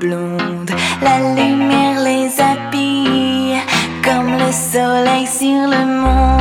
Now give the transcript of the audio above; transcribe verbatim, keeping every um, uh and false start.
blondes. La lumière les habille comme le soleil sur le monde.